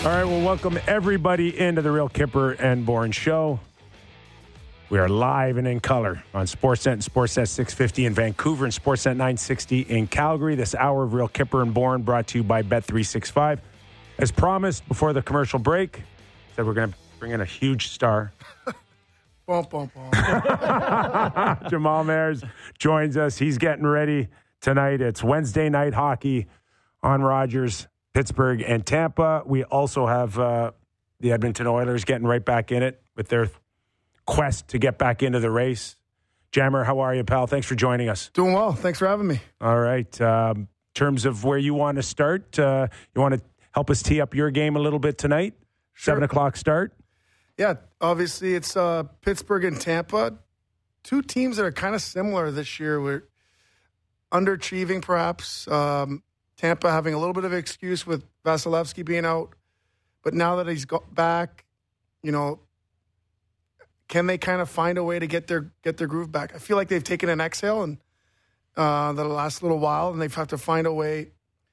All right, well, welcome everybody into the Real Kipper and Bourne Show. We are live and in color on Sportsnet and Sportsnet 650 in Vancouver and Sportsnet 960 in Calgary. This hour of Real Kipper and Bourne brought to you by Bet365. As promised before the commercial break, said we're going to bring in a huge star. Jamal Mayers joins us. He's getting ready tonight. It's Wednesday night hockey on Rogers, Pittsburgh, and Tampa. We also have the Edmonton Oilers getting right back in it with their quest to get back into the race. Jammer, how are you, pal? Thanks for joining us. Doing well. Thanks for having me. All right. In terms of where you want to start, you want to help us tee up your game a little bit tonight? Sure. 7 o'clock start? Yeah, obviously it's Pittsburgh and Tampa. Two teams that are kind of similar this year. We're underachieving, perhaps. Tampa having a little bit of an excuse with Vasilevsky being out. But now that he's got back, you know, can they kind of find a way to get their groove back? I feel like they've taken an exhale in the last little while, and they've had to find a way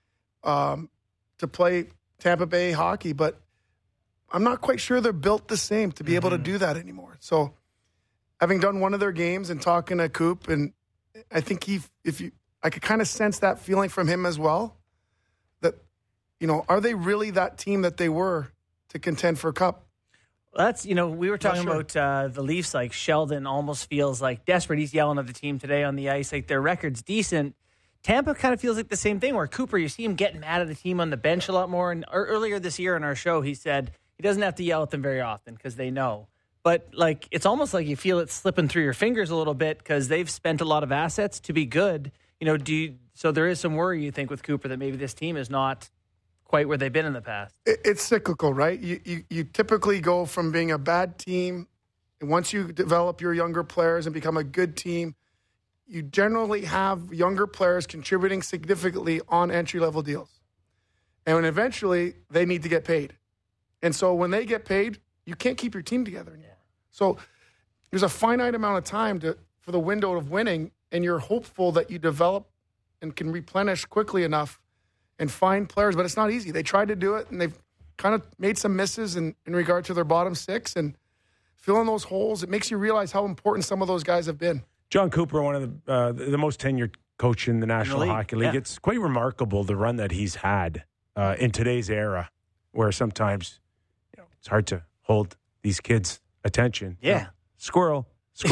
to play Tampa Bay hockey. But I'm not quite sure they're built the same to be able to do that anymore. So, having done one of their games and talking to Coop, and I think I could kind of sense that feeling from him as well. That, you know, are they really that team that they were to contend for a cup? Well, that's, you know, we were talking about the Leafs, like Sheldon almost feels like desperate. He's yelling at the team today on the ice, like their record's decent. Tampa kind of feels like the same thing where Cooper, you see him getting mad at the team on the bench a lot more. And earlier this year in our show, he said he doesn't have to yell at them very often because they know. But, like, it's almost like you feel it slipping through your fingers a little bit because they've spent a lot of assets to be good. You know, so there is some worry, you think, with Cooper that maybe this team is not quite where they've been in the past. It's cyclical, right? You typically go from being a bad team, and once you develop your younger players and become a good team, you generally have younger players contributing significantly on entry-level deals. And when eventually they need to get paid. And so when they get paid, you can't keep your team together anymore. Yeah. So there's a finite amount of time for the window of winning, and you're hopeful that you develop and can replenish quickly enough and find players. But it's not easy. They tried to do it, and they've kind of made some misses in regard to their bottom six. And filling those holes, it makes you realize how important some of those guys have been. John Cooper, one of the most tenured coach in the National Hockey League. Yeah. It's quite remarkable the run that he's had in today's era, where sometimes it's hard to hold these kids' attention. Yeah. Squirrel.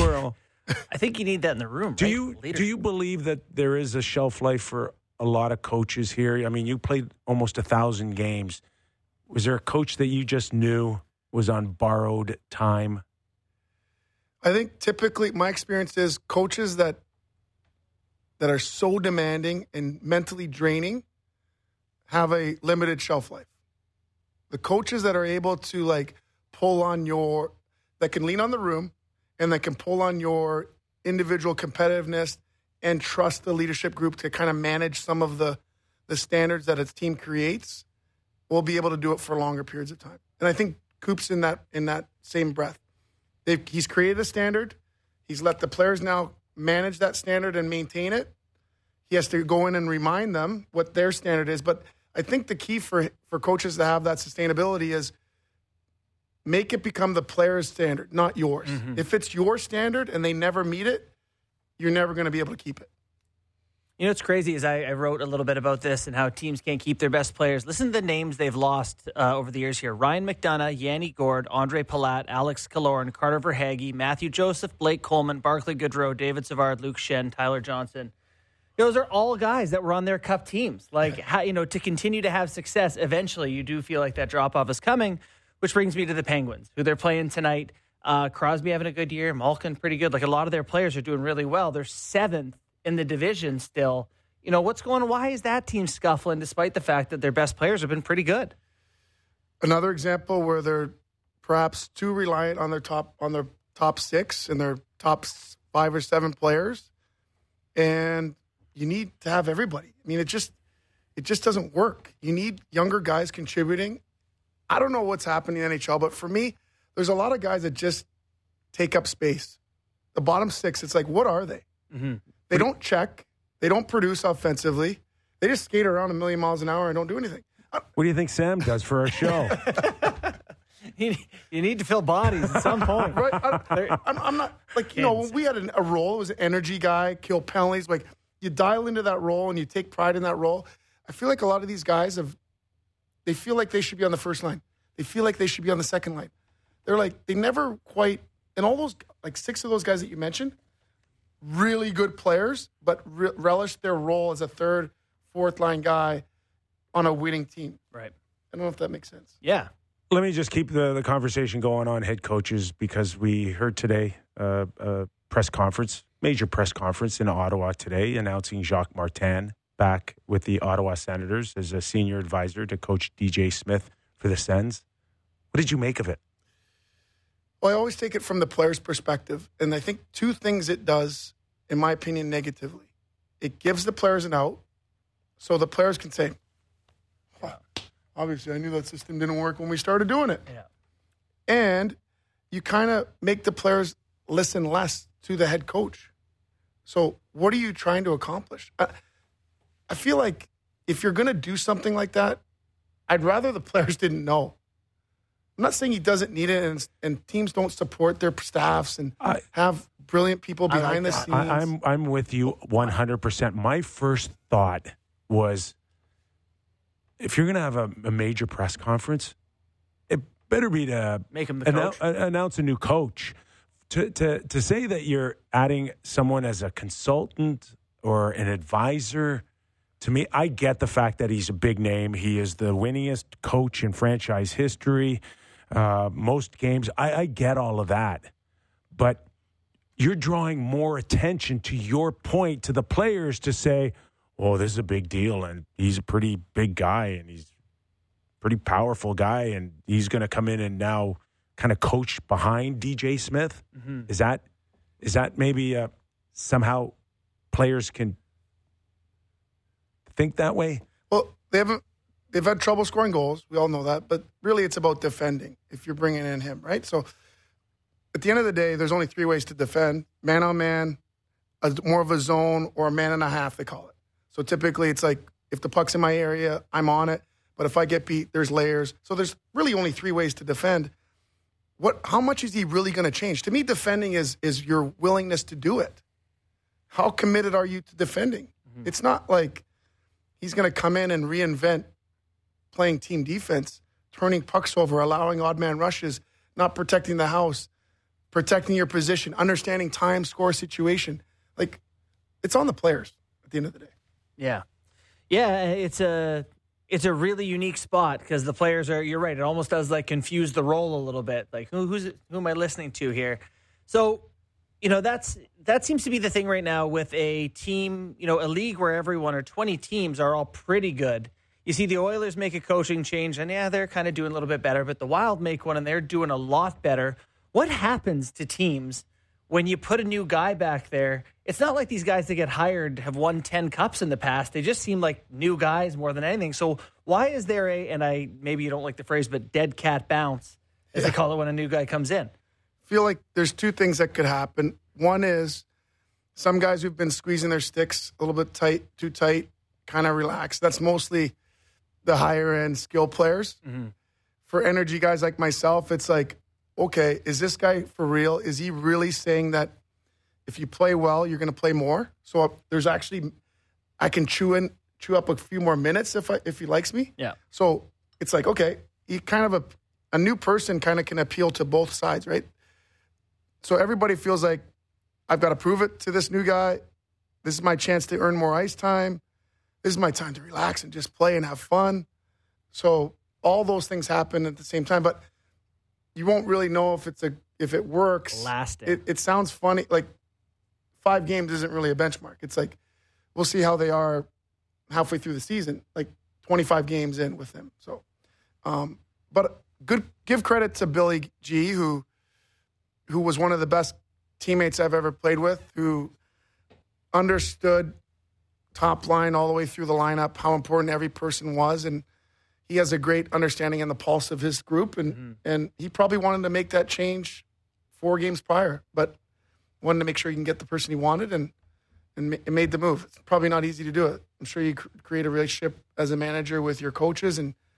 I think you need that in the room. Do you believe that there is a shelf life for a lot of coaches here? I mean, you played almost 1,000 games. Was there a coach that you just knew was on borrowed time? I think typically my experience is coaches that are so demanding and mentally draining have a limited shelf life. The coaches that are able to pull on that can lean on the room and that can pull on your individual competitiveness and trust the leadership group to kind of manage some of the standards that its team creates will be able to do it for longer periods of time. And I think Coop's in that same breath. He's created a standard. He's let the players now manage that standard and maintain it. He has to go in and remind them what their standard is. But I think the key for coaches to have that sustainability is make it become the player's standard, not yours. Mm-hmm. If it's your standard and they never meet it, you're never going to be able to keep it. You know what's crazy is I wrote a little bit about this and how teams can't keep their best players. Listen to the names they've lost over the years here. Ryan McDonough, Yanni Gourde, Andre Palat, Alex Killorn, Carter Verhaeghe, Matthew Joseph, Blake Coleman, Barclay Goodrow, David Savard, Luke Shen, Tyler Johnson. Those are all guys that were on their cup teams. To continue to have success, eventually you do feel like that drop-off is coming, which brings me to the Penguins, who they're playing tonight. Crosby having a good year, Malkin pretty good. A lot of their players are doing really well. They're 7th in the division still. You know, what's going on? Why is that team scuffling despite the fact that their best players have been pretty good? Another example where they're perhaps too reliant on their top 6 and their top 5 or 7 players. And you need to have everybody. I mean, it just doesn't work. You need younger guys contributing. I don't know what's happening in the NHL, but for me, there's a lot of guys that just take up space. The bottom 6, it's like, what are they? Mm-hmm. They don't check. They don't produce offensively. They just skate around a million miles an hour and don't do anything. What do you think Sam does for our show? You need to fill bodies at some point. Right? I'm not like, you know, when we had a role, it was an energy guy, kill penalties. Like, you dial into that role and you take pride in that role. I feel like a lot of these guys they feel like they should be on the first line. They feel like they should be on the second line. They're like, they never quite, and all those, like 6 of those guys that you mentioned, really good players, but relish their role as a third, fourth line guy on a winning team. Right. I don't know if that makes sense. Yeah. Let me just keep the conversation going on head coaches, because we heard today a press conference, major press conference in Ottawa today, announcing Jacques Martin back with the Ottawa Senators as a senior advisor to Coach DJ Smith for the Sens. What did you make of it? Well, I always take it from the player's perspective, and I think 2 things it does, in my opinion, negatively. It gives the players an out, so the players can say, oh, obviously I knew that system didn't work when we started doing it. Yeah. And you kind of make the players listen less to the head coach. So what are you trying to accomplish? I feel like if you're going to do something like that, I'd rather the players didn't know. I'm not saying he doesn't need it, and teams don't support their staffs and have brilliant people behind the scenes. I'm with you 100%. My first thought was, if you're going to have a major press conference, it better be to make him the coach. Announce a new coach. To say that you're adding someone as a consultant or an advisor, to me, I get the fact that he's a big name. He is the winningest coach in franchise history. Most games, I get all of that. But you're drawing more attention to your point to the players to say, oh, this is a big deal, and he's a pretty big guy, and he's a pretty powerful guy, and he's going to come in and now kind of coach behind DJ Smith. Mm-hmm. Is that maybe somehow players can think that way? Well, they've had trouble scoring goals. We all know that. But really, it's about defending if you're bringing in him, right? So at the end of the day, there's only 3 ways to defend: man on man, more of a zone, or a man and a half, they call it. So typically, it's like, if the puck's in my area, I'm on it. But if I get beat, there's layers. So there's really only 3 ways to defend. How much is he really going to change? To me, defending is your willingness to do it. How committed are you to defending? Mm-hmm. It's not like he's going to come in and reinvent playing team defense, turning pucks over, allowing odd man rushes, not protecting the house, protecting your position, understanding time, score, situation. Like, it's on the players at the end of the day. Yeah. Yeah, it's a really unique spot because the players are, you're right, it almost does like confuse the role a little bit. Like, who am I listening to here? So, that seems to be the thing right now with a team, a league where everyone or 20 teams are all pretty good. You see the Oilers make a coaching change, and they're kind of doing a little bit better, but the Wild make one, and they're doing a lot better. What happens to teams when you put a new guy back there? It's not like these guys that get hired have won 10 cups in the past. They just seem like new guys more than anything. So why is there maybe you don't like the phrase, but dead cat bounce, as they call it when a new guy comes in? I feel like there's 2 things that could happen. One is some guys who've been squeezing their sticks a little bit too tight, kind of relax. That's mostly the higher-end skill players. Mm-hmm. For energy guys like myself, it's like, okay, is this guy for real? Is he really saying that if you play well, you're going to play more? So there's actually, I can chew up a few more minutes if he likes me. Yeah. So it's like, okay, he kind of a new person kind of can appeal to both sides, right? So everybody feels like, I've got to prove it to this new guy. This is my chance to earn more ice time. This is my time to relax and just play and have fun. So all those things happen at the same time, but you won't really know if it works. Lasting. It sounds funny. Like 5 games isn't really a benchmark. It's like, we'll see how they are halfway through the season, like 25 games in with them. So, but give credit to Billy G, who was one of the best teammates I've ever played with, who understood top line all the way through the lineup, how important every person was. And he has a great understanding in the pulse of his group. And he probably wanted to make that change 4 games prior, but wanted to make sure he can get the person he wanted and made the move. It's probably not easy to do it. I'm sure you create a relationship as a manager with your coaches and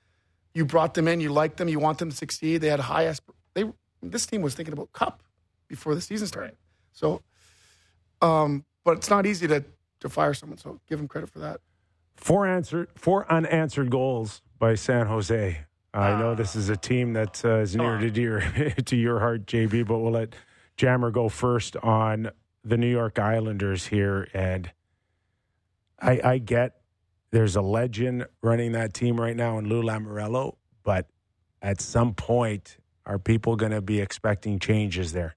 You brought them in. You liked them. You want them to succeed. They had this team was thinking about Cup before the season started. Right. So, but it's not easy to fire someone. So give them credit for that. 4 unanswered goals by San Jose. I know this is a team that is near to your heart, JB, but we'll let Jammer go first on the New York Islanders here. And I get there's a legend running that team right now in Lou Lamoriello, but at some point, are people going to be expecting changes there?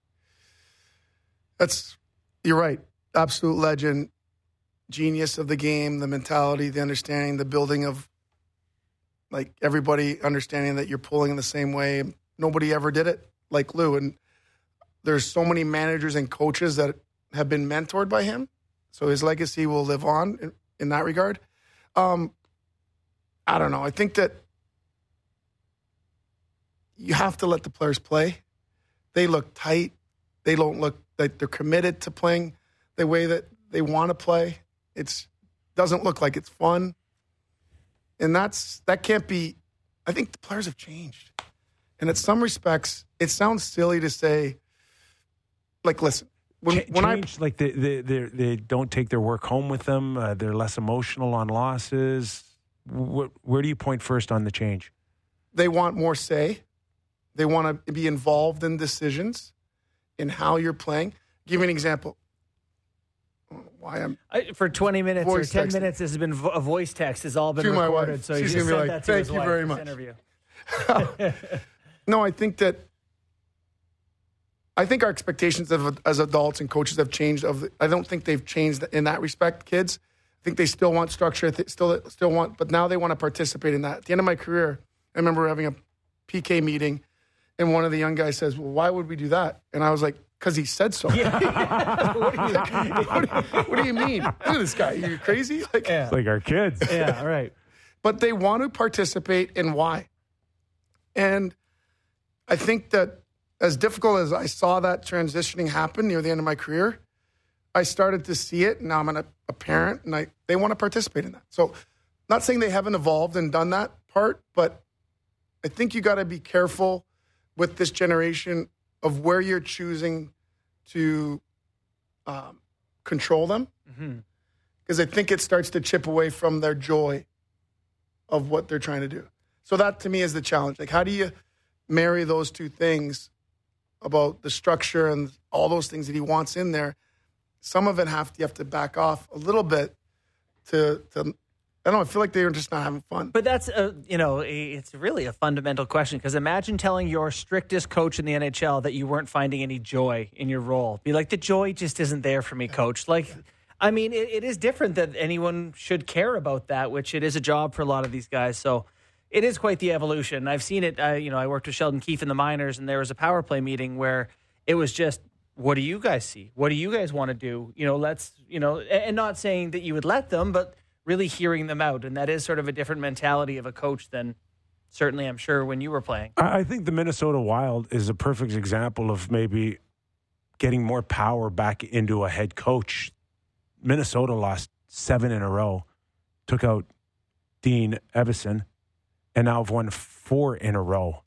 You're right. Absolute legend, genius of the game, the mentality, the understanding, the building of like everybody understanding that you're pulling in the same way. Nobody ever did it like Lou. And there's so many managers and coaches that have been mentored by him. So his legacy will live on in that regard. I don't know. I think that you have to let the players play. They look tight. They don't look like they're committed to playing the way that they want to play. It doesn't look like it's fun. And that can't be. I think the players have changed. And in some respects, it sounds silly to say, like, listen, they don't take their work home with them. They're less emotional on losses. Where do you point first on the change? They want more say. They want to be involved in decisions in how you're playing. Give you an example. For 20 minutes or 10 texting. minutes, this has been a voice text. Has all been To my recorded. wife. So She's you just gonna be sent like, that to his "Thank you wife, very this much." interview. No, I think our expectations as adults and coaches have changed. I don't think they've changed in that respect, kids. I think they still want structure, still want, but now they want to participate in that. At the end of my career, I remember having a PK meeting, and one of the young guys says, "Well, why would we do that?" And I was like, "Because he said so." What do you mean? Look at this guy. You're crazy? It's like our kids. Yeah, right. But they want to participate in why. And I think that as difficult as I saw that transitioning happen near the end of my career, I started to see it. Now I'm a parent, and they want to participate in that. So not saying they haven't evolved and done that part, but I think you got to be careful with this generation of where you're choosing to control them. Because I think it starts to chip away from their joy of what they're trying to do. So that, to me, is the challenge. Like, how do you marry those two things about the structure and all those things that he wants in there? Some of it you have to back off a little bit to I don't know, I feel like they're just not having fun. But that's, it's really a fundamental question, because imagine telling your strictest coach in the NHL that you weren't finding any joy in your role. Be like, the joy just isn't there for me, coach. Like, I mean, it is different that anyone should care about that, which it is a job for a lot of these guys. So it is quite the evolution. I've seen it. I worked with Sheldon Keefe in the minors, and there was a power play meeting where it was just, what do you guys see? What do you guys want to do? And not saying that you would let them, but really hearing them out. And that is sort of a different mentality of a coach than certainly, I'm sure, when you were playing. I think the Minnesota Wild is a perfect example of maybe getting more power back into a head coach. Minnesota lost 7 in a row, took out Dean Evason, and now have won 4 in a row.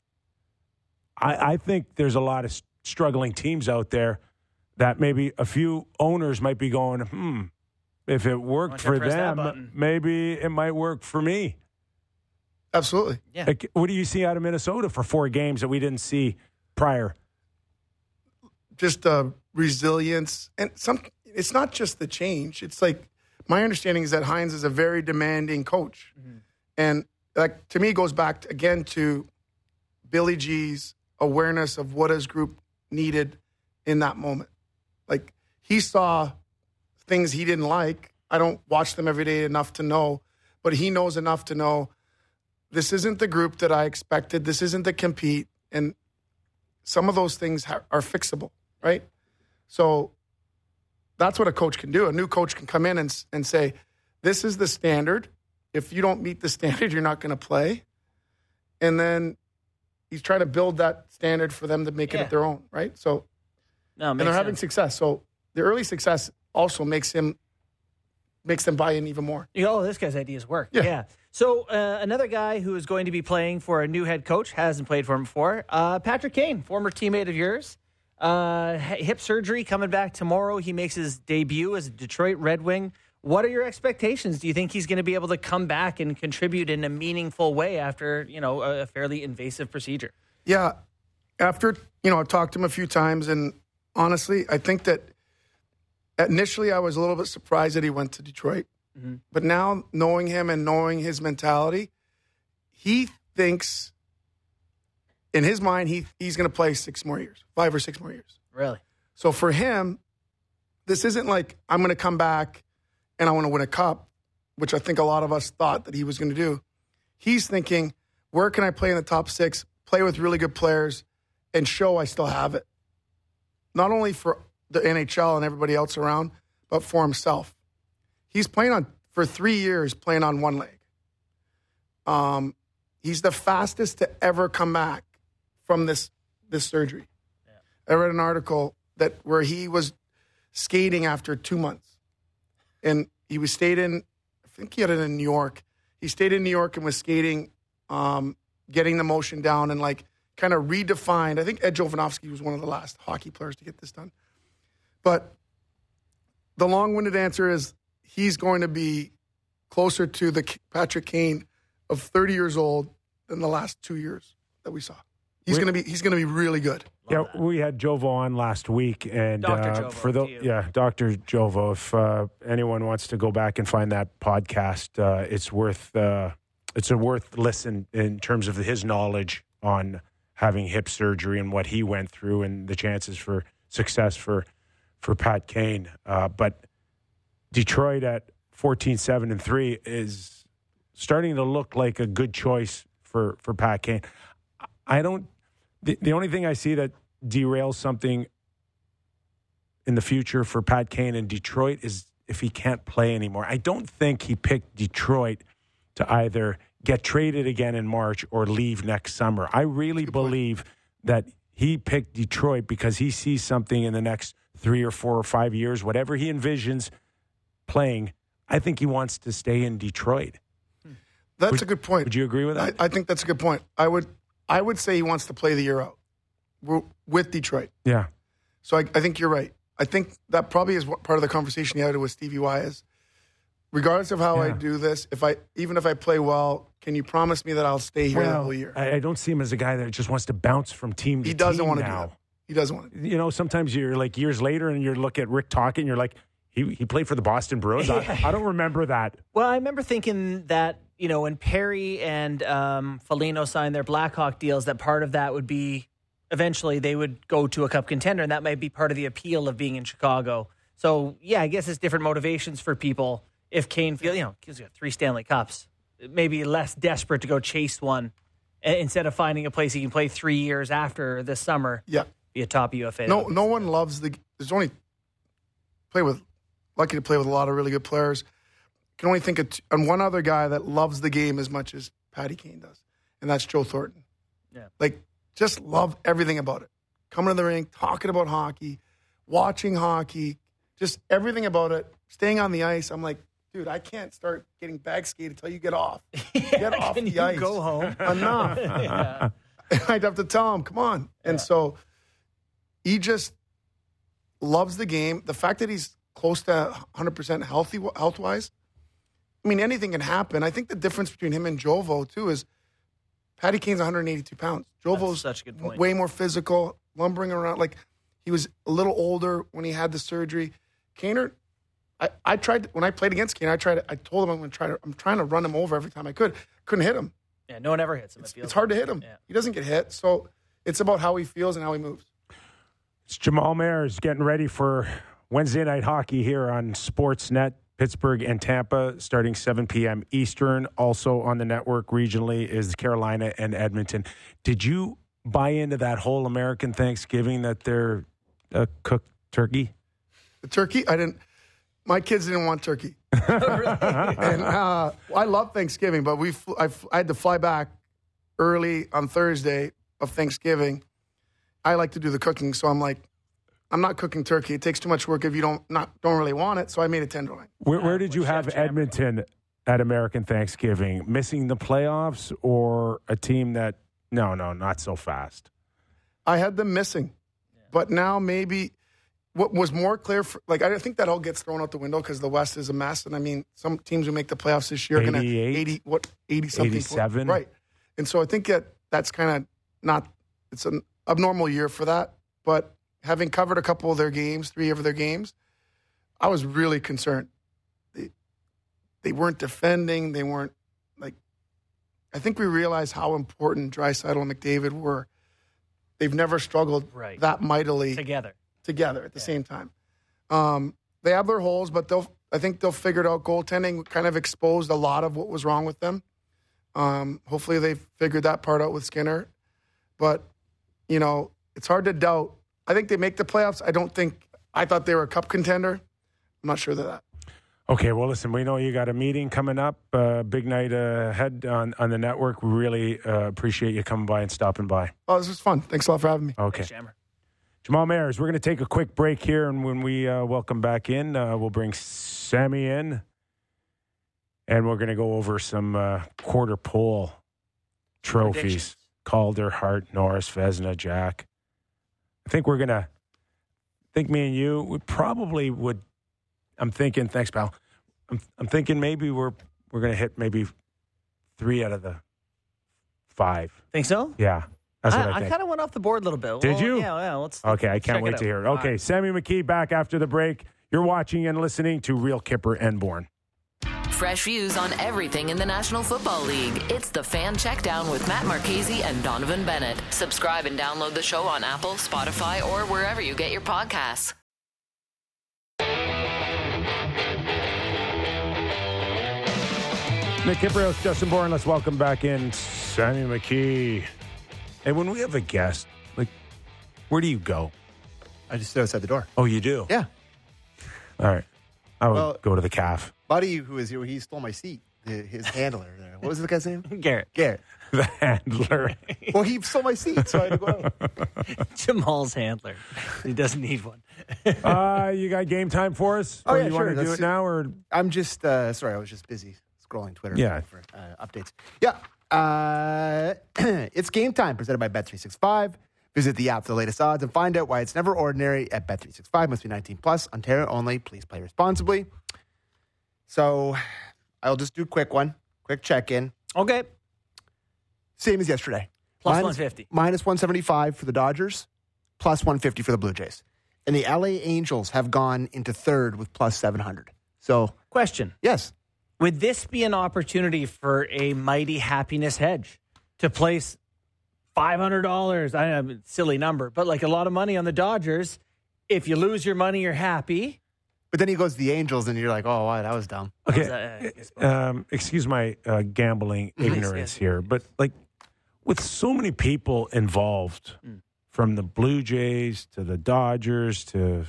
I think there's a lot of struggling teams out there that maybe a few owners might be going, if it worked for them, maybe it might work for me. Absolutely. Yeah. Like, what do you see out of Minnesota for 4 games that we didn't see prior? Just resilience. And it's not just the change. It's like, my understanding is that Hines is a very demanding coach. Mm-hmm. And like, to me, it goes back again to Billy G's awareness of what his group needed in that moment. Like, he saw things he didn't like. I don't watch them every day enough to know, but he knows enough to know this isn't the group that I expected. This isn't the compete. And some of those things are fixable, right? So that's what a coach can do. A new coach can come in and say, this is the standard. If you don't meet the standard, you're not going to play. And then he's trying to build that standard for them to make it their own, right? So, and they're having success. So the early success also makes him makes them buy in even more. Oh, this guy's ideas work. Yeah. So another guy who is going to be playing for a new head coach, hasn't played for him before, Patrick Kane, former teammate of yours. Hip surgery coming back tomorrow. He makes his debut as a Detroit Red Wing. What are your expectations? Do you think he's going to be able to come back and contribute in a meaningful way after, a fairly invasive procedure? Yeah. After, I've talked to him a few times, and honestly, I think that initially I was a little bit surprised that he went to Detroit. Mm-hmm. But now, knowing him and knowing his mentality, he thinks, in his mind, he's going to play 5 or 6 more years. Really? So for him, this isn't like, I'm going to come back and I want to win a cup, which I think a lot of us thought that he was going to do. He's thinking, where can I play in the top 6, play with really good players, and show I still have it? Not only for the NHL and everybody else around, but for himself. He's playing for 3 years, playing on one leg. He's the fastest to ever come back from this surgery. Yeah. I read an article where he was skating after 2 months. And he stayed in, I think he had it in New York. He stayed in New York and was skating, getting the motion down and kind of redefined. I think Ed Jovanovski was one of the last hockey players to get this done. But the long-winded answer is he's going to be closer to the Patrick Kane of 30 years old than the last 2 years that we saw. He's going to be really good. Yeah, we had Jovo on last week, and Dr. Jovo, Dr. Jovo. If anyone wants to go back and find that podcast, it's a worth listen in terms of his knowledge on having hip surgery and what he went through and the chances for success for Pat Kane. But Detroit at 14-7-3 is starting to look like a good choice for Pat Kane. The only thing I see that derails something in the future for Pat Kane in Detroit is if he can't play anymore. I don't think he picked Detroit to either get traded again in March or leave next summer. I really believe that he picked Detroit because he sees something in the next 3 or 4 or 5 years, whatever he envisions playing. I think he wants to stay in Detroit. That's a good point. Would you agree with that? I think that's a good point. I would say he wants to play the year out with Detroit. Yeah. So I think you're right. I think that probably is what part of the conversation he had with Stevie Y is, regardless of how I do this, even if I play well, can you promise me that I'll stay here the whole year? I don't see him as a guy that just wants to bounce from team to team. He doesn't want to now. do that. He doesn't want to. Sometimes you're like years later and you look at Rick Tocchet and you're like, he played for the Boston Bruins. I don't remember that. Well, I remember thinking that, when Perry and Foligno signed their Blackhawk deals, that part of that would be eventually they would go to a cup contender, and that might be part of the appeal of being in Chicago. So, yeah, I guess it's different motivations for people. If Kane feels, he's got 3 Stanley Cups, maybe less desperate to go chase one instead of finding a place he can play 3 years after this summer. Yeah. Be a top UFA. No one loves there's only lucky to play with a lot of really good players. Can only think of one other guy that loves the game as much as Patty Kane does, and that's Joe Thornton. Yeah. Just love everything about it. Coming to the rink, talking about hockey, watching hockey, just everything about it, staying on the ice. I'm like, dude, I can't start getting bag skated until you get off. Get off the ice. Go home. Enough. Yeah. I'd have to tell him, come on. And so he just loves the game. The fact that he's close to 100% health-wise, I mean, anything can happen. I think the difference between him and Jovo, too, is Patty Kane's 182 pounds. Jovo's such a good point. Way more physical, lumbering around. He was a little older when he had the surgery. Kaner, I tried, when I played against Kane, I told him I'm trying to run him over every time I could. Couldn't hit him. Yeah, no one ever hits him. It's hard to hit him. Yeah. He doesn't get hit. So it's about how he feels and how he moves. It's Jamal Mayers getting ready for Wednesday night hockey here on Sportsnet. Pittsburgh and Tampa starting 7 p.m. Eastern. Also on the network regionally is Carolina and Edmonton. Did you buy into that whole American Thanksgiving that they're cooked turkey? The turkey? I didn't. My kids didn't want turkey. And I love Thanksgiving, but I had to fly back early on Thursday of Thanksgiving. I like to do the cooking, so I'm like, I'm not cooking turkey. It takes too much work if you don't really want it. So I made a tenderloin. Where did you have Edmonton at American Thanksgiving? Missing the playoffs or a team that, no, not so fast? I had them missing. But now maybe what was more clear, I think that all gets thrown out the window because the West is a mess. And I mean, some teams who make the playoffs this year are going to 80-something. 87? Right. And so I think that's kind of not, it's an abnormal year for that. But having covered a couple of their games, 3 of their games, I was really concerned. They weren't defending. They weren't I think we realized how important Draisaitl and McDavid were. They've never struggled that mightily together at the same time. They have their holes, but I think they'll figure it out. Goaltending kind of exposed a lot of what was wrong with them. Hopefully they figured that part out with Skinner. But, it's hard to doubt. I think they make the playoffs. I thought they were a cup contender. I'm not sure of that. Okay, well, listen, we know you got a meeting coming up, big night ahead on the network. We really appreciate you coming by and stopping by. Oh, this was fun. Thanks a lot for having me. Okay. Thanks, Jammer. Jamal Mayers, we're going to take a quick break here, and when we welcome back in, we'll bring Sammy in, and we're going to go over some quarter pole trophies. Calder, Hart, Norris, Vezina, Jack. I think me and you, we probably would. I'm thinking, thanks, pal. I'm thinking maybe we're going to hit maybe 3 out of the 5. Think so? Yeah. That's what I think. I kind of went off the board a little bit. Did you? Yeah, let's okay, I can't wait to hear it. Okay, Sammy McKee back after the break. You're watching and listening to Real Kipper and Bourne. Fresh views on everything in the National Football League. It's the Fan Checkdown with Matt Marchese and Donovan Bennett. Subscribe and download the show on Apple, Spotify, or wherever you get your podcasts. Nick Kiprios, Justin Bourne, let's welcome back in Sammy McKee. Hey, when we have a guest, where do you go? I just sit outside the door. Oh, you do? Yeah. All right. I would go to the calf. Buddy, who is here, he stole my seat. His handler there. What was the guy's name? Garrett. The handler. Well, he stole my seat, so I had to go out. Jamal's handler. He doesn't need one. You got game time for us? Oh, or yeah, you sure. want to do it now? Or I'm just, sorry, I was just busy scrolling Twitter for updates. Yeah. It's game time presented by Bet365. Visit the app for the latest odds and find out why it's never ordinary at Bet365. Must be 19 plus. Ontario only. Please play responsibly. So I'll just do a quick check-in. Okay. Same as yesterday. Plus 150. Minus 175 for the Dodgers. Plus 150 for the Blue Jays. And the LA Angels have gone into third with plus 700. So, question. Yes. Would this be an opportunity for a mighty happiness hedge to place $500? I know, silly number, but a lot of money on the Dodgers. If you lose your money, you're happy. But then he goes to the Angels, and you're like, oh, wow, that was dumb. Okay. Excuse my gambling ignorance here, but with so many people involved, from the Blue Jays to the Dodgers to,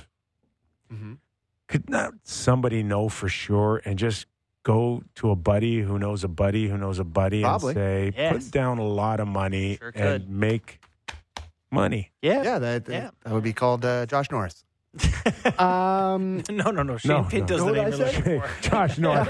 could not somebody know for sure and just go to a buddy who knows a buddy who knows a buddy Probably. and say, put down a lot of money and make money? Yeah, that would be called Josh Norris. No. Shane Pitt does the name you're looking for. Josh Norris.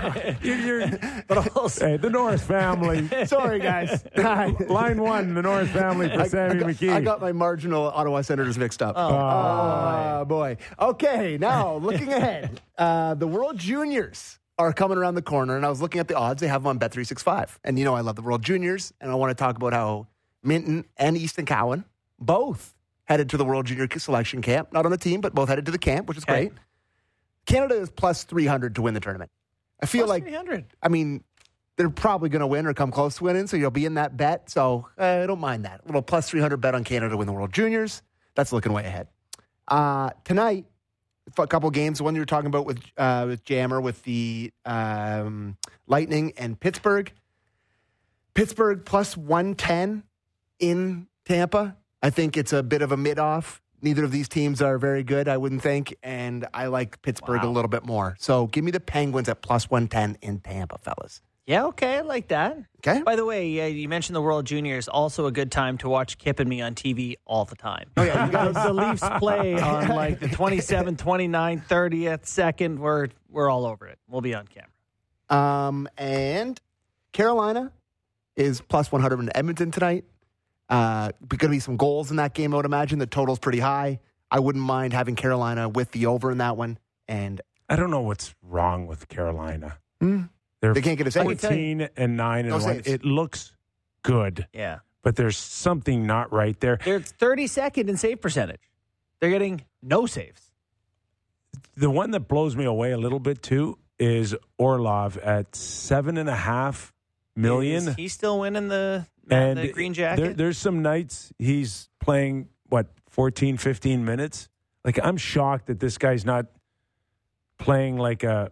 But also, Hey, the Norris family. Sorry, guys. Line 1, the Norris family for Sammy McKee. I got my marginal Ottawa Senators mixed up. Oh, boy. Okay, now looking ahead. The World Juniors are coming around the corner, and I was looking at the odds. They have them on Bet365. And I love the World Juniors, and I want to talk about how Minton and Easton Cowan both headed to the World Junior Selection Camp. Not on the team, but both headed to the camp, which is great. Canada is plus 300 to win the tournament. I feel plus like 300. I mean, they're probably going to win or come close to winning, so you'll be in that bet. So I don't mind that. A little plus 300 bet on Canada to win the World Juniors. That's looking way ahead. Tonight, a couple games. One you were talking about with Jammer with the Lightning and Pittsburgh. Pittsburgh plus 110 in Tampa. I think it's a bit of a mid-off. Neither of these teams are very good, I wouldn't think, and I like Pittsburgh a little bit more. So give me the Penguins at plus 110 in Tampa, fellas. Yeah, okay, I like that. Okay. By the way, you mentioned the World Juniors. Also a good time to watch Kip and me on TV all the time. Oh, yeah, you guys. The Leafs play on like the 27th, 29th, 30th, 2nd. We're all over it. We'll be on camera. And Carolina is plus 100 in Edmonton tonight. Going to be some goals in that game, I would imagine. The total's pretty high. I wouldn't mind having Carolina with the over in that one. And I don't know what's wrong with Carolina. they can't get a save. 14 and 9 No and 1. saves. It looks good, Yeah. but there's something not right there. They're 32nd in save percentage. They're getting no saves. The one that blows me away a little bit too is Orlov at $7.5 million. Is he still winning the green jacket? There's some nights he's playing 14, 15 minutes. Like, I'm shocked that this guy's not playing like a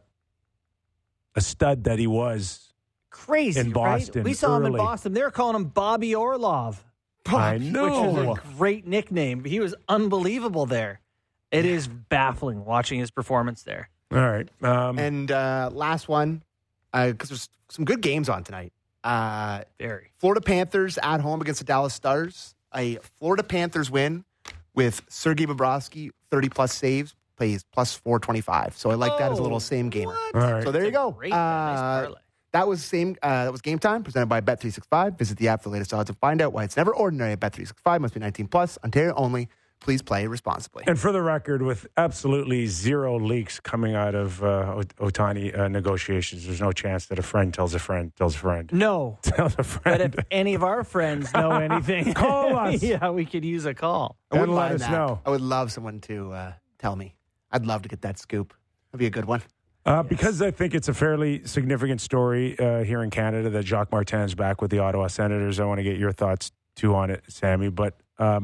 stud that he was Crazy in Boston. Right? We saw him in early. Boston. They were calling him Bobby Orlov. I Which is know. a great nickname. He was unbelievable there. It is baffling watching his performance there. All right. And last one, because there's some good games on tonight. Very. Florida Panthers at home against the Dallas Stars. A Florida Panthers win with Sergei Bobrovsky, 30-plus saves, plays plus 425. So I like that as a little same gamer. What? All right. So there you go. Great. Nice parlay. That was Game Time, presented by Bet365. Visit the app for the latest odds and find out why it's never ordinary at Bet365. Must be 19+, Ontario only. Please play responsibly. And for the record, with absolutely zero leaks coming out of Ohtani negotiations, there's no chance that a friend tells a friend tells a friend. No. Tells a But friend. if any of our friends know anything, Call us. Yeah, we could use a call. I wouldn't And let mind us that. know. I would love someone to tell me. I'd love to get that scoop. That'd be a good one. Because I think it's a fairly significant story here in Canada that Jacques Martin's back with the Ottawa Senators. I want to get your thoughts, too, on it, Sammy. But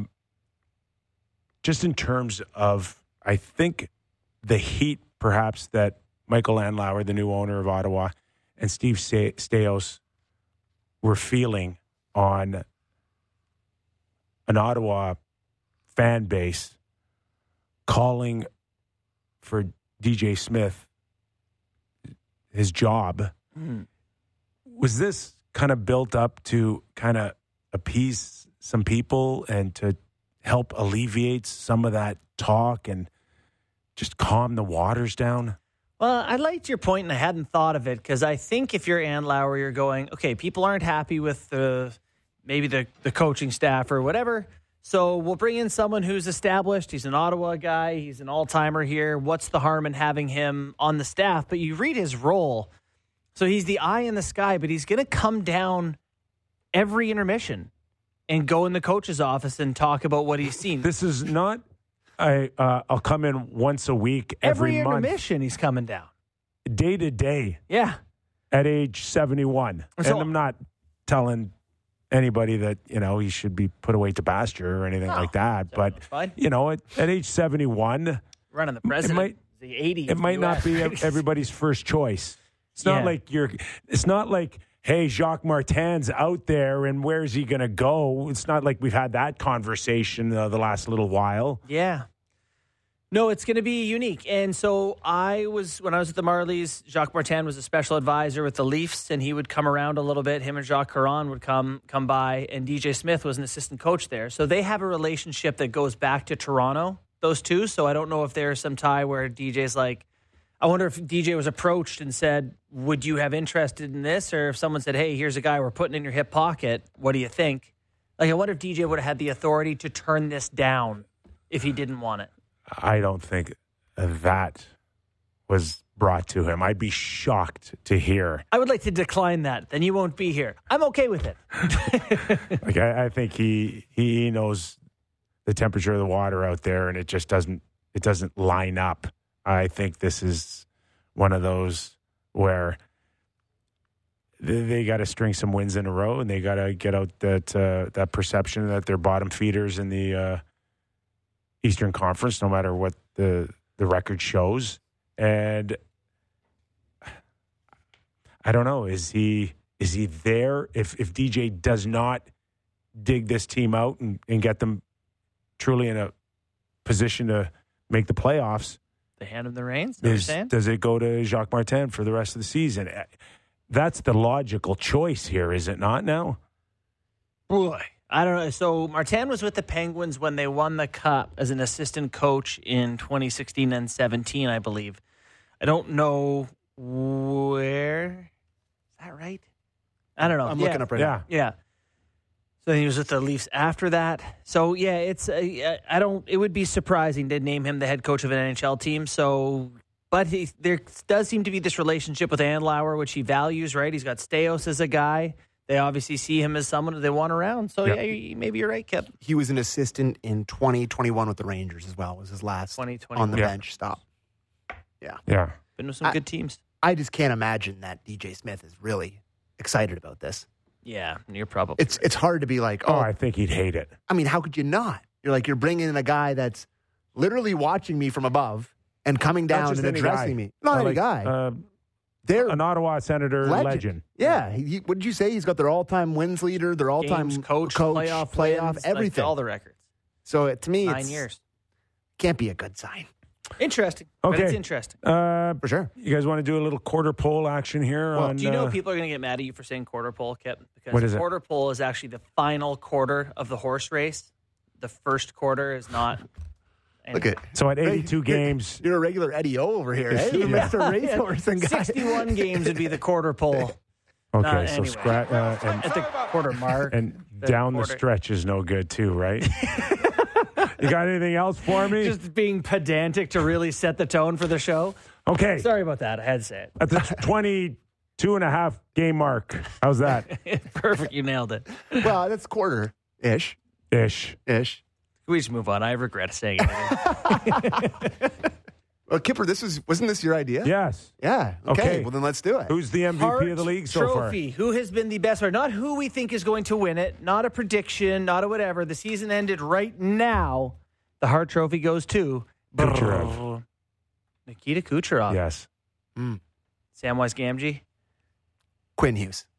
just in terms of, I think, the heat, perhaps, that Michael Landauer, the new owner of Ottawa, and Steve Staios were feeling on an Ottawa fan base calling for DJ Smith his job. Was this kind of built up to kind of appease some people and to help alleviate some of that talk and just calm the waters down? Well, I liked your point, and I hadn't thought of it, because I think if you're Andlauer, you're going, okay, people aren't happy with maybe the coaching staff or whatever, so we'll bring in someone who's established. He's an Ottawa guy. He's an all-timer here. What's the harm in having him on the staff? But you read his role. So he's the eye in the sky, but he's going to come down every intermission and go in the coach's office and talk about what he's seen. This is not, I'll come in once a week, every month, intermission he's coming down. day to day, Yeah. at age 71. So- And I'm not telling anybody that, he should be put away to pasture or anything like that. But, That's fine. at age 71, Running the president. The 80s. it might not be everybody's first choice. It's not Yeah. it's not like, hey, Jacques Martin's out there and where's he going to go? It's not like we've had that conversation the last little while. Yeah. No, it's going to be unique. And so when I was at the Marlies, Jacques Martin was a special advisor with the Leafs, and he would come around a little bit. Him and Jacques Caron would come by, and DJ Smith was an assistant coach there. So they have a relationship that goes back to Toronto, those two. So I don't know if there's some tie where DJ's like, I wonder if DJ was approached and said, would you have interest in this? Or if someone said, hey, here's a guy we're putting in your hip pocket. What do you think? Like, I wonder if DJ would have had the authority to turn this down if he didn't want it. I don't think that was brought to him. I'd be shocked to hear. I would like to decline that. Then you won't be here. I'm okay with it. Like, I think he knows the temperature of the water out there, and it just doesn't line up. I think this is one of those where they got to string some wins in a row, and they got to get out that perception that they're bottom feeders in the Eastern Conference, no matter what the record shows. And I don't know, is he there? If DJ does not dig this team out and get them truly in a position to make the playoffs, They hand him the reins? Is that what you're saying? does it go to Jacques Martin for the rest of the season? that's the logical choice here, is it not now? Boy, I don't know. So Martin was with the Penguins when they won the Cup as an assistant coach in 2016 and 17, I believe. I don't know where. Is that right? I don't know. I'm looking up right now. Yeah. So he was with the Leafs after that. So yeah, it's I don't. It would be surprising to name him the head coach of an NHL team. So, but there does seem to be this relationship with Andlauer, which he values. Right? He's got Stais as a guy. They obviously see him as someone that they want around. So yeah, maybe you're right, Kip. He was an assistant in 2021 with the Rangers as well. Was his last 2021 on the bench stop. Yeah. Been with some good teams. I just can't imagine that DJ Smith is really excited about this. Yeah, you're probably. It's hard to be like, Oh, I think he'd hate it. I mean, how could you not? You're bringing in a guy that's literally watching me from above and coming down just and any addressing guy. me. Not any guy. They're An Ottawa Senator legend. Yeah. What did you say? He's got their all-time wins leader, their all-time Games, coach, playoff wins, everything. like all the records. So to me, 9 years. Can't be a good sign. Interesting. Okay. But it's interesting. For sure. You guys want to do a little quarter pole action here? Well, on, do you know people are going to get mad at you for saying quarter pole, Kip? Because What is it? quarter pole is actually the final quarter of the horse race. The first quarter is not. Look at So at 82 games, You're a regular Eddie O over here, eh? Yeah. Mr. Racehorse and guy. 61 games would be the quarter pole. okay, so anyway. At the quarter mark. and the down the quarter. stretch is no good too, right? You got anything else for me? Just being pedantic to really set the tone for the show. Okay. Sorry about that. I had to say it. At the 22 and a half game mark. How's that? Perfect. You nailed it. Well, that's quarter-ish. Ish. Can we just move on? I regret saying it. Well, Kipper, wasn't this your idea? Yes. Yeah. Okay. Well, then let's do it. Who's the MVP of the league so far? Trophy. Who has been the best player? Not who we think is going to win it. Not a prediction. Not a whatever. The season ended right now. The Hart Trophy goes to Kucherov. Nikita Kucherov. Yes. Samwise Gamgee. Quinn Hughes.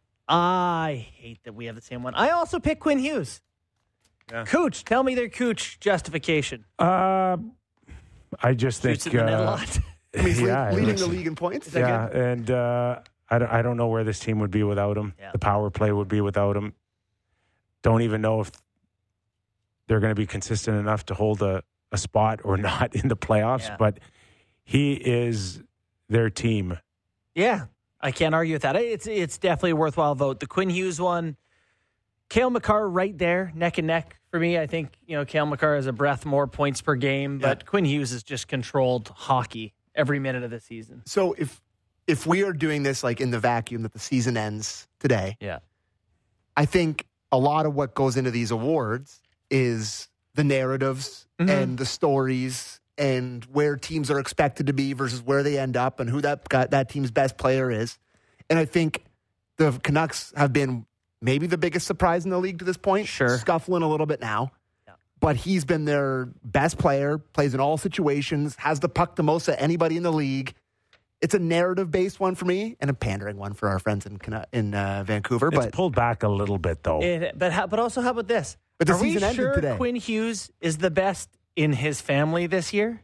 I hate that we have the same one. I also picked Quinn Hughes. Yeah. Cooch. Tell me their Cooch justification. I just think. Shoots in the net a lot. I mean, he's Yeah, leading listen. the league in points. Yeah, and I don't know where this team would be without him. Yeah. The power play would be without him. Don't even know if they're going to be consistent enough to hold a spot or not in the playoffs, Yeah. but he is their team. Yeah, I can't argue with that. It's definitely a worthwhile vote. The Quinn Hughes one, Cale Makar right there, neck and neck for me. I think, Cale Makar has a breath more points per game, but Quinn Hughes has just controlled hockey every minute of the season. So if we are doing this like in the vacuum that the season ends today, Yeah. I think a lot of what goes into these awards is the narratives and the stories and where teams are expected to be versus where they end up and who that team's best player is. And I think the Canucks have been maybe the biggest surprise in the league to this point. Sure. Scuffling a little bit now. Yeah. But he's been their best player, plays in all situations, has the puck the most of anybody in the league. It's a narrative-based one for me and a pandering one for our friends in Vancouver. It's But pulled back a little bit, though. But also, how about this? But the Are we season ended sure today. Quinn Hughes is the best in his family this year?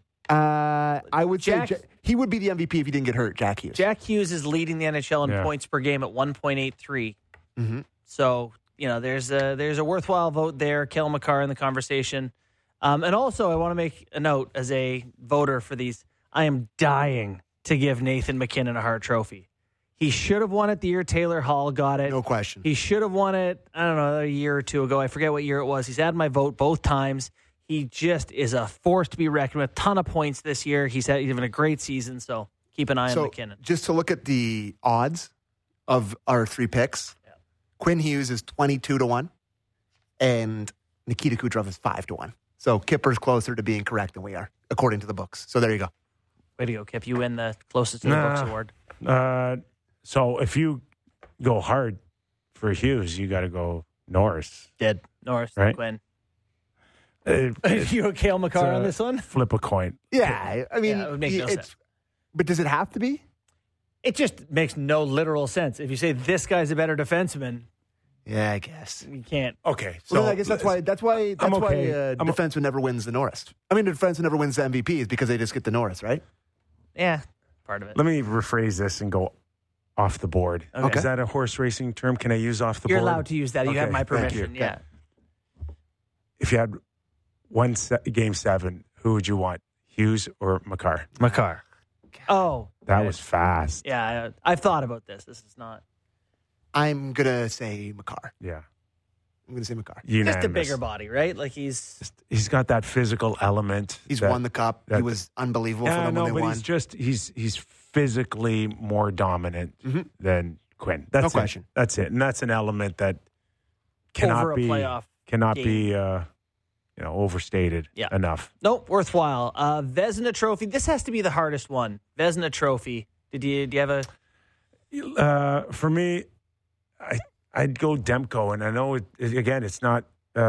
I would say Jack- he would be the MVP if he didn't get hurt, Jack Hughes. Jack Hughes is leading the NHL in Yeah. points per game at 1.83. Mhm. So, there's a worthwhile vote there. Cale Makar in the conversation. And also, I want to make a note as a voter for these. I am dying to give Nathan McKinnon a Hart Trophy. He should have won it the year Taylor Hall got it. No question. He should have won it, I don't know, a year or two ago. I forget what year it was. He's had my vote both times. He just is a force to be reckoned with. Ton of points this year. He's having a great season, so keep an eye on McKinnon. Just to look at the odds of our three picks, Quinn Hughes is 22-1, and Nikita Kucherov is 5-1. So Kipper's closer to being correct than we are, according to the books. So there you go. Way to go, Kip. You win the closest to the books award. So if you go hard for Hughes, you got to go Norris. Dead. Norris, Right. Quinn. Uh, You go Cale Makar on this one? Flip a coin. Yeah, I mean, Yeah, it would make no sense. But does it have to be? It just makes no literal sense. If you say this guy's a better defenseman, Yeah, I guess. you can't. Okay, So so I guess that's why a I'm- defenseman never wins the Norris. I mean, a defenseman never wins the MVP is because they just get the Norris, right? Yeah, part of it. Let me rephrase this and go. off the board. Okay. Is that a horse racing term? Can I use off the You're board? allowed to use that. You Okay, have my thank you. permission. Yeah. If you had game 7, who would you want? Hughes or Makar? Makar. Oh. That okay. was fast. Yeah, I've thought about this. This is not. I'm going to say Makar. Yeah. I'm going to say Makar. Unanimous. Just a bigger body, right? Like he's He's got that physical element. He's that- won the cup. He that- was unbelievable for Yeah, them no, when they but won. he's physically more dominant than Quinn. No That's question. That's it, and that's an element that cannot over a be playoff. be overstated Yeah. enough. Nope, worthwhile. Vezina Trophy. This has to be the hardest one. Vezina Trophy. Do you have a? For me, I'd go Demko, and I know it's not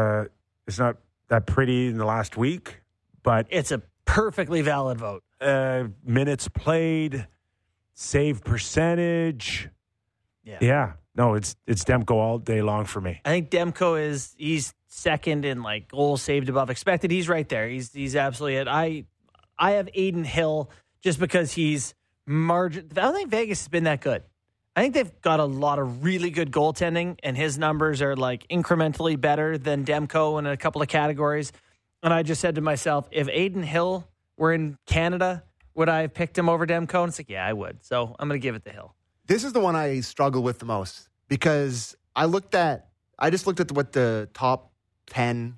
that pretty in the last week, but It's a perfectly valid vote. minutes played, save percentage. Yeah. No, it's Demko all day long for me. I think Demko he's second in like goals saved above expected. He's right there. He's absolutely it. I have Aiden Hill just because he's margin. I don't think Vegas has been that good. I think they've got a lot of really good goaltending, and his numbers are like incrementally better than Demko in a couple of categories. And I just said to myself, if Aiden Hill were in Canada, would I have picked him over Demko? And it's like, yeah, I would. So I'm going to give it to Hill. This is the one I struggle with the most because I just looked at what the top 10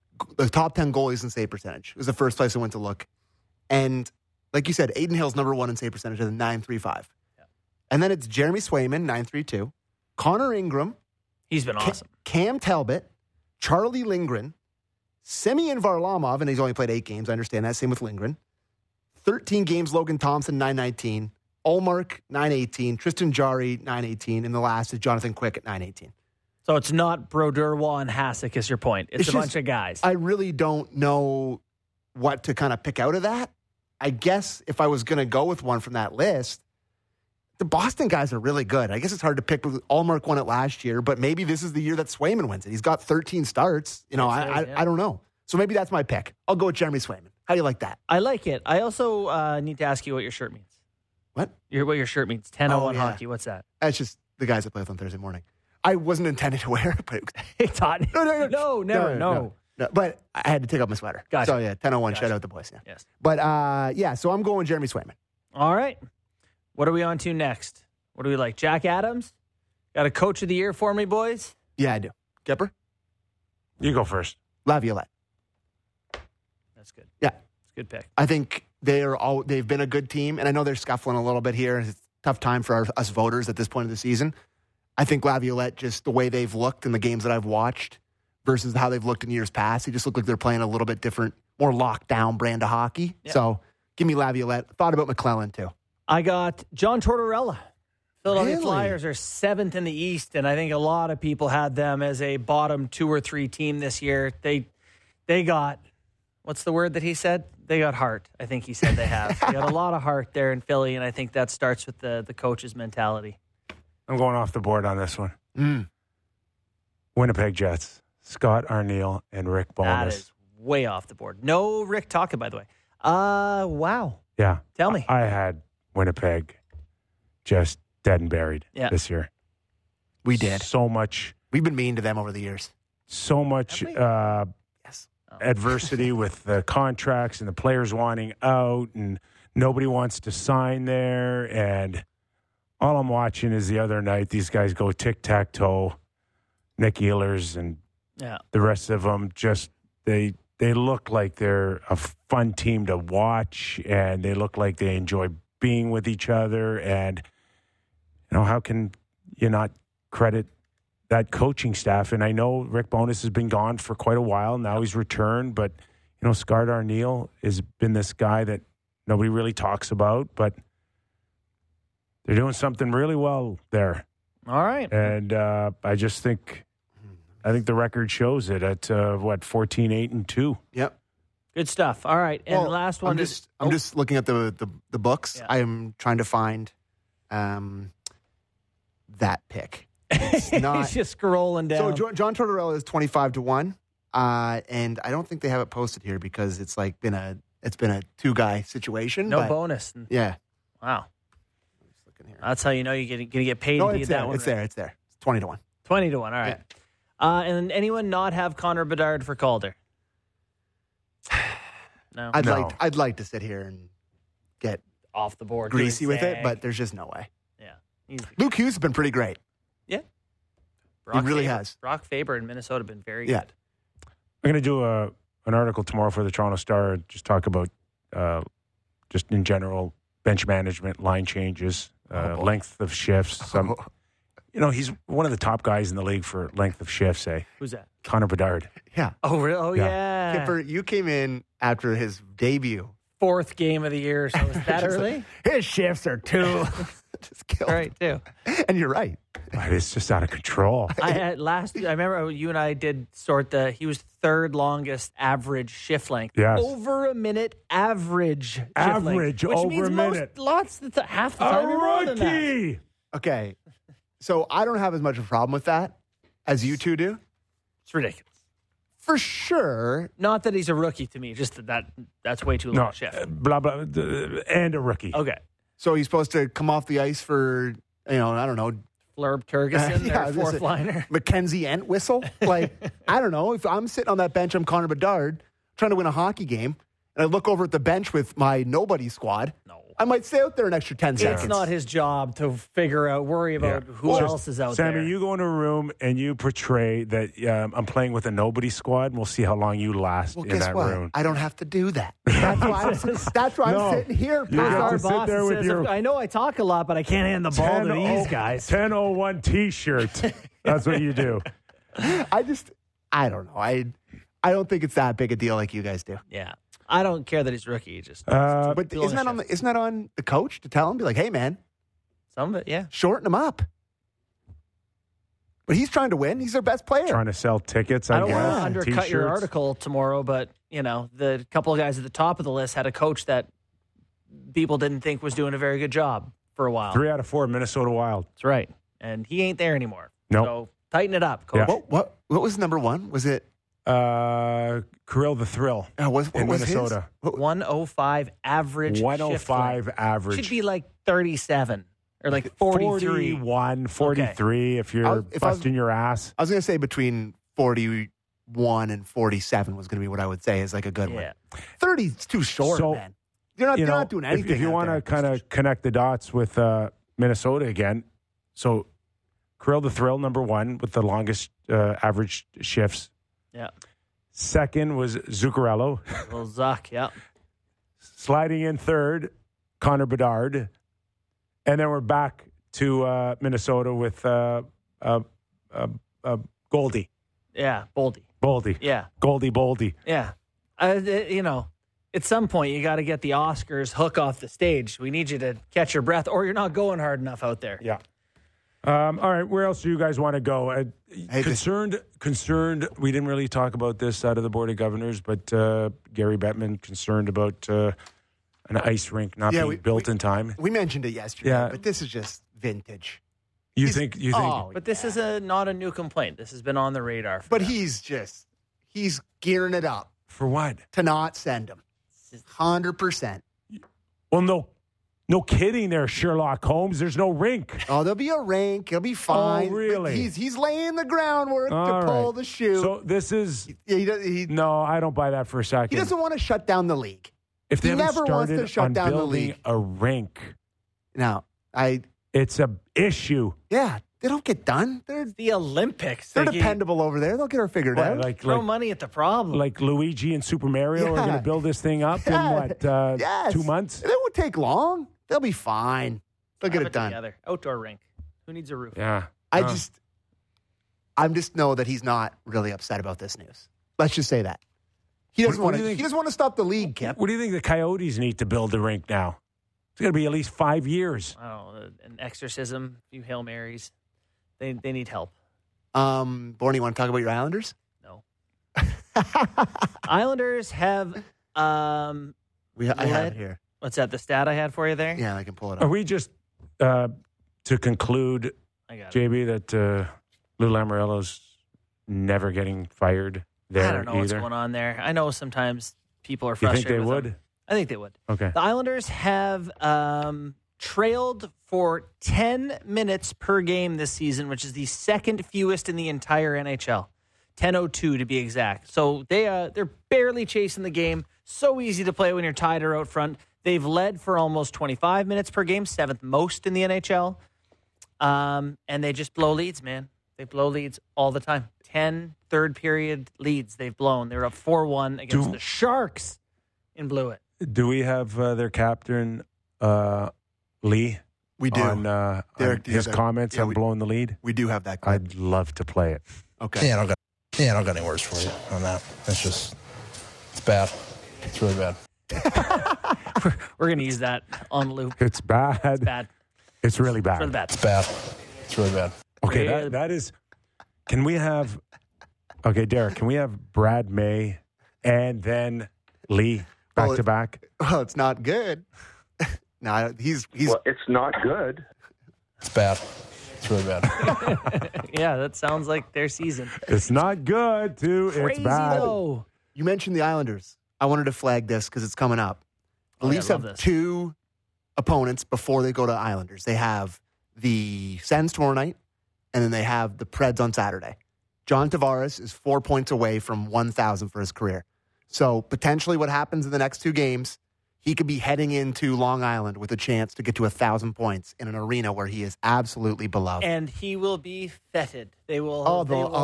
goalies in save percentage. It was the first place I went to look. And like you said, Aiden Hill's number 1 in save percentage at 935. Yeah. And then it's Jeremy Swayman, 932. Connor Ingram. He's been awesome. Cam Talbot. Charlie Lindgren. Semyon Varlamov, and he's only played 8 games. I understand that. Same with Lindgren. 13 games, Logan Thompson, 919. Ullmark, 918. Tristan Jarry, 918. And the last is Jonathan Quick at 918. So it's not Brodeur and Hasek is your point. It's a just- bunch of guys. I really don't know what to kind of pick out of that. I guess if I was going to go with one from that list, the Boston guys are really good. I guess it's hard to pick. Ullmark won it last year, but maybe this is the year that Swayman wins it. He's got 13 starts. I don't know. So maybe that's my pick. I'll go with Jeremy Swayman. How do you like that? I like it. I also need to ask you what your shirt means. What? What your shirt means. 10:01 yeah. hockey. What's that? That's just the guys that play with on Thursday morning. I wasn't intending to wear it, but It's hot. No, never. No. But I had to take off my sweater. Gotcha. So, yeah, 10:01, shout out the boys. Yeah. Yes. But, so I'm going Jeremy Swayman. All right. What are we on to next? What do we like? Jack Adams? Got a coach of the year for me, boys? Yeah, I do. Kipper? You go first. Laviolette. That's good. Yeah. It's a good pick. I think they've been a good team, and I know they're scuffling a little bit here. It's a tough time for us voters at this point of the season. I think Laviolette, just the way they've looked in the games that I've watched versus how they've looked in years past, they just look like they're playing a little bit different, more locked down brand of hockey. Yeah. So give me Laviolette. Thought about McClellan, too. I got John Tortorella. Philadelphia Really? Flyers are 7th in the East, and I think a lot of people had them as a bottom 2 or 3 team this year. They got, what's the word that he said? They got heart. I think he said they have. They got a lot of heart there in Philly, and I think that starts with the coach's mentality. I'm going off the board on this one. Winnipeg Jets, Scott Arniel and Rick That Bowness. is way off the board. No Rick Talking, by the way. Wow. Yeah. Tell me. I had Winnipeg just dead and buried this year. We did. So much We've been mean to them over the years. Yes. adversity with the contracts and the players wanting out, and nobody wants to sign there. And all I'm watching is the other night, these guys go tic-tac-toe, Nick Ehlers and the rest of them, just they look like they're a fun team to watch, and they look like they enjoy being with each other. And, how can you not credit that coaching staff? And I know Rick Bowness has been gone for quite a while. Now he's returned, but, Scott Arniel has been this guy that nobody really talks about, but they're doing something really well there. All right. And I think the record shows it at 14-8-2. Yep. Good stuff. All right. And the last one I'm just looking at the books. Yeah. I am trying to find that pick. It's not. He's just scrolling down. So John Tortorella is 25-1, and I don't think they have it posted here because it's been a 2-guy situation. no but bonus. Yeah. Wow. Just looking here. That's how you know you're going to get paid No, to it's get there. that one. It's there. It's there. It's 20-1. 20 to 1. All right. And anyone not have Connor Bedard for Calder? No. I'd like to sit here and get Off the board. greasy with it, Zag. but there's just no way. Yeah. He's Luke Hughes has been pretty great. Yeah. really Faber. has. Brock Faber in Minnesota have been very Yeah. good. I'm going to do an article tomorrow for the Toronto Star. Just talk about just in general bench management, line changes, length of shifts. He's one of the top guys in the league for length of shifts. Who's that? Connor Bedard. Yeah. Oh, really? Oh, Yeah. yeah. Kipper, you came in after his debut. 4th game of the year. So is that early? His shifts are too. Just killed. Right, too. And you're right. But it's just out of control. I remember you and I did he was 3rd longest average shift length. Yes. Over a minute average shift Average length, which over means a minute. half the time you're more than that. rookie. Okay. So I don't have as much of a problem with that as you two do. It's ridiculous. For sure. Not that he's a rookie to me, just that's way too long No, a shift. blah, blah, and a rookie. Okay. So he's supposed to come off the ice for, I don't know, Flurb Turgeson, Yeah, their 4th liner. Mackenzie Entwistle. Like, I don't know. If I'm sitting on that bench, I'm Connor Bedard trying to win a hockey game, and I look over at the bench with my nobody squad. No. I might stay out there an extra 10 seconds. It's not his job to worry about who Well, else is out there. Sammy, you go in a room and you portray that I'm playing with a nobody squad, and we'll see how long you last Well, in guess that what? room. I don't have to do that. That's why I'm sitting here. You Our get to boss sit there with says, your I know I talk a lot, but I can't hand the ball to these guys. 10:01 T-shirt. That's what you do. I don't know. I don't think it's that big a deal like you guys do. Yeah. I don't care that he's rookie. Just But isn't that on the coach to tell him? Be like, hey, man, some of it, yeah. shorten him up. But he's trying to win. He's their best player. Trying to sell tickets, I I don't guess. want to and undercut your T-shirts. article tomorrow, but the couple of guys at the top of the list had a coach that people didn't think was doing a very good job for a while. 3 out of 4 Minnesota Wild. That's right, and he ain't there anymore. Nope. So tighten it up, coach. Yeah. What was number one? Was it? Kirill the Thrill What in was Minnesota. his? 105 average. 105 shift length. average. Should be like 37 or like 43. 41, 43 if you're If I was- busting your ass. I was going to say between 41 and 47 was going to be what I would say is like a good Yeah. one. 30 is too short, So, man. You're not doing anything. If you want to kind of connect the dots with Minnesota again, so Kirill the Thrill, number 1 with the longest average shifts. Yeah. Second was Zuccarello. Well, Zuck, yeah. Sliding in third, Connor Bedard. And then we're back to Minnesota with Goldie. Yeah, Boldy. Boldy. Yeah. Goldie Boldy. Yeah. At some point, you got to get the Oscars hook off the stage. We need you to catch your breath, or you're not going hard enough out there. Yeah. All right, where else do you guys want to go? Concerned. We didn't really talk about this out of the Board of Governors, but Gary Bettman concerned about an ice rink not being built in time. We mentioned it yesterday, Yeah. but this is just vintage. You think? But this is not a new complaint. This has been on the radar. But he's gearing it up for what? to not send him. 100%. Well, no kidding there, Sherlock Holmes. There's no rink. Oh, there'll be a rink. He'll be fine. Oh, really? But he's laying the groundwork All to pull right. the shoe. So this is he no, I don't buy that for a second. He doesn't want to shut down the league. If they he haven't never wants to started shut on down the building league. a rink, No, it's a issue. yeah, they don't get done. They're the Olympics. they're They dependable over there. They'll get her figured What, out. like throw money at the problem. like Luigi and Super Mario are Yeah. going to build this thing up in what Yes. 2 months? It won't take long. They'll be fine. They'll get Have it done. together. Outdoor rink. Who needs a roof? Yeah. I'm just know that he's not really upset about this news. Let's just say that. He doesn't What want do you to. think- He doesn't want to stop the league, Kip. What do you think the Coyotes need to build a rink now? It's going to be at least 5 years. I don't know, an exorcism, a few Hail Marys. They need help. Borny, you want to talk about your Islanders? No. Islanders have I have it here. what's that? The stat I had for you there? Yeah, I can pull it Are up. we just, to conclude, I got it. JB, that Lou Lamoriello's never getting fired there I don't know what's either? going on there. I know sometimes people are You frustrated think they with would? him. I think they would. Okay. The Islanders have trailed for 10 minutes per game this season, which is the second fewest in the entire NHL. 10:02 to be exact. So they're barely chasing the game. So easy to play when you're tied or out front. They've led for almost 25 minutes per game, seventh most in the NHL. And they just blow leads, man. They blow leads all the time. 10 third period leads they've blown. They were up 4-1 against the Sharks and blew it. Do we have their captain, Lee? We do. On his comments on blowing the lead? We do have that clip. I'd love to play it. Okay. Yeah, I don't got any words for you on that. It's bad. It's really bad. We're going to use that on loop. It's bad. It's bad. It's really bad. It's really bad. It's bad. It's really bad. Okay, that is... Can we have... Okay, Derek, can we have Brad May and then Lee back to back? Well, it's not good. No, he's. Well, it's not good. It's bad. It's really bad. Yeah, that sounds like their season. It's not good, too. Crazy, it's bad. though. You mentioned the Islanders. I wanted to flag this because it's coming up. The Leafs have two opponents before they go to Islanders. They have the Sens tomorrow night, and then they have the Preds on Saturday. John Tavares is 4 points away from 1,000 for his career. So potentially what happens in the next two games, he could be heading into Long Island with a chance to get to 1,000 points in an arena where he is absolutely beloved. And he will be feted. They will.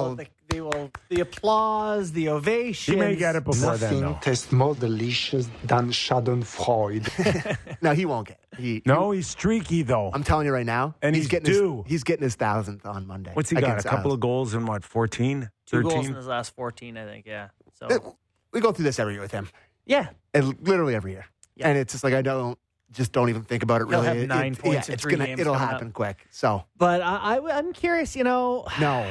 The applause, the ovation. He may get it before then, though. Tastes more delicious than Schadenfreude. No, he won't get it. He's streaky, though. I'm telling you right now. And he's getting due. He's getting his 1,000th on Monday. What's he got? A couple of goals in, 14? 2 13? goals in his last 14, I think, yeah. So we go through this every year with him. Yeah. Literally every year. Yeah. And it's just like, don't even think about it really. He'll have 9 points in 3 games. It'll happen quick. So, but I'm curious, No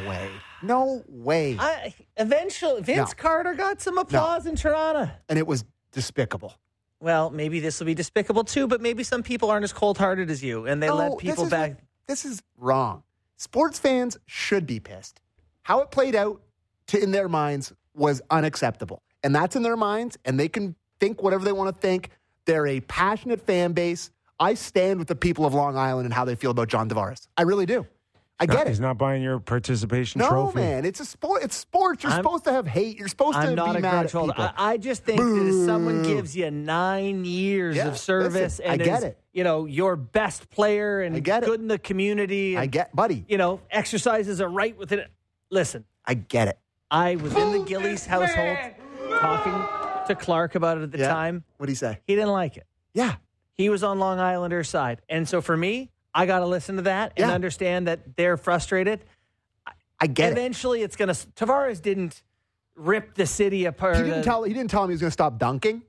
way. Eventually, Vince Carter got some applause in Toronto. And it was despicable. Well, maybe this will be despicable too, but maybe some people aren't as cold-hearted as you, and they let people back. This is wrong. Sports fans should be pissed. How it played out in their minds was unacceptable. And that's in their minds, and they can think whatever they want to think. They're a passionate fan base. I stand with the people of Long Island and how they feel about John Tavares. I really do. I get it. He's not buying your participation trophy. No, man. It's a sport. It's sports. You're supposed to have hate. You're supposed to be mad at people. I just think that if someone gives you 9 years of service and is, your best player and good in the community. And, buddy. Exercises a right within it. Listen. I get it. I was in the Gillies household talking to Clark about it at the time. What'd he say? He didn't like it. Yeah. He was on Long Islanders' side. And so for me, I got to listen to that and understand that they're frustrated. I get Eventually, it's going to... Tavares didn't rip the city apart. He didn't tell him he was going to stop dunking.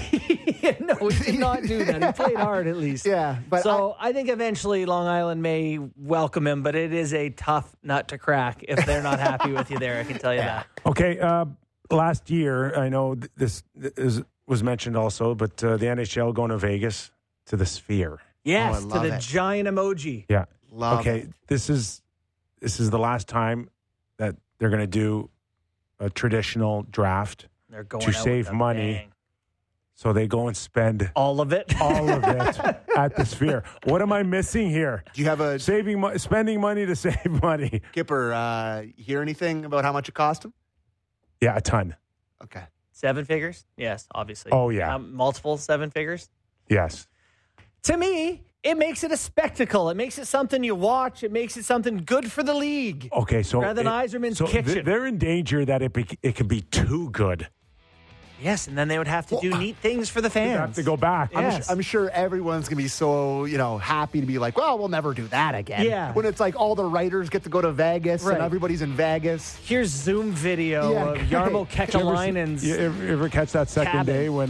No, he did not do that. He played hard, at least. Yeah. But I think eventually Long Island may welcome him, but it is a tough nut to crack if they're not happy with you there. I can tell you that. Okay. Last year, I know this was mentioned also, but the NHL going to Vegas to the Sphere. Yes, to the giant emoji. Yeah. Love it. This is the last time that they're going to do a traditional draft. They're going to save money. Bang. So they go and spend all of it at the Sphere. What am I missing here? Do you have spending money to save money? Kipper, hear anything about how much it cost him? Yeah, a ton. Okay. 7 figures? Yes, obviously. Oh, yeah. Multiple 7 figures? Yes. To me, it makes it a spectacle. It makes it something you watch. It makes it something good for the league. Okay, so rather than Yzerman's kitchen. They're in danger that it could be too good. Yes, and then they would have to do neat things for the fans. They have to go back. Yes. I'm sure everyone's going to be so, happy to be like, well, we'll never do that again. Yeah. When it's like all the writers get to go to Vegas and everybody's in Vegas. Here's Zoom video of Jarmo Kekalainen's. You ever catch that second day when,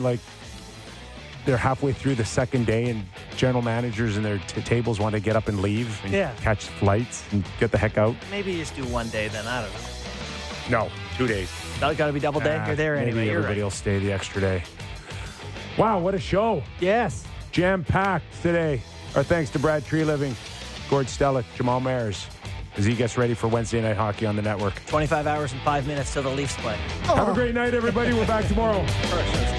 they're halfway through the second day and general managers and their tables want to get up and leave and catch flights and get the heck out? Maybe you just do one day then. I don't know. No, 2 days. That got to be double day. You're there anyway. Maybe everybody will stay the extra day. Wow, what a show. Yes. Jam-packed today. Our thanks to Brad Treliving, Gord Stellick, Jamal Mayers, as he gets ready for Wednesday Night Hockey on the network. 25 hours and 5 minutes till the Leafs play. Have a great night, everybody. We're back tomorrow.